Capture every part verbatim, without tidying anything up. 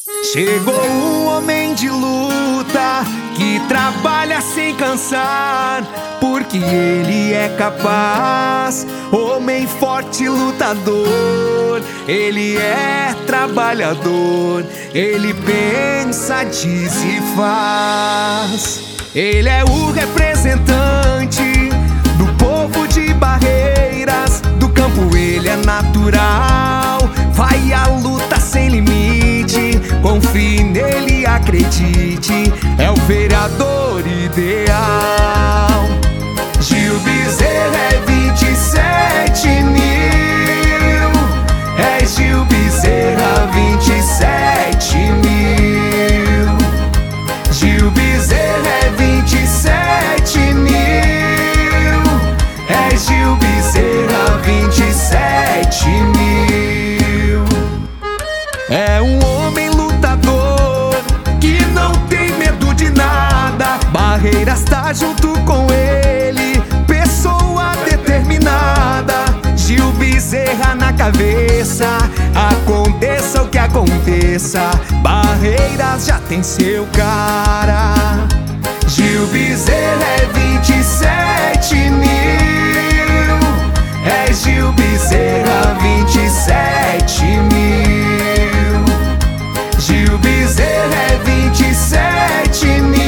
Chegou um homem de luta que trabalha sem cansar, porque ele é capaz. Homem forte, lutador, ele é trabalhador, ele pensa, diz e faz. Ele é o representante do povo de Barreiras, do campo ele é natural. Vai à luta sem limite, confie nele, acredite, é o vereador ideal. Gil Bezerra é vinte e sete mil, é Gil Bezerra vinte e sete mil. Gil Bezerra é vinte e sete mil, é Gil Bezerra vinte e sete mil. É um homem lutador que não tem medo de nada. Barreiras tá junto com ele, pessoa determinada. Gil Bezerra na cabeça, aconteça o que aconteça, Barreiras já tem seu cara. Gil Bezerra é vinte e sete mil, é Gil Bezerra vinte e sete mil. Gil Bezerra é vinte e sete mil,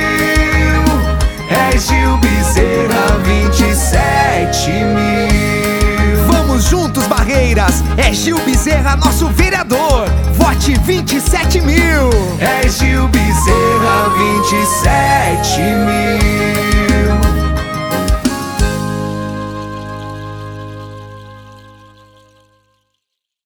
é Gil Bezerra vinte e sete mil. Vamos juntos, Barreiras, é Gil Bezerra nosso vereador, vote vinte e sete mil. É Gil Bezerra vinte e sete mil.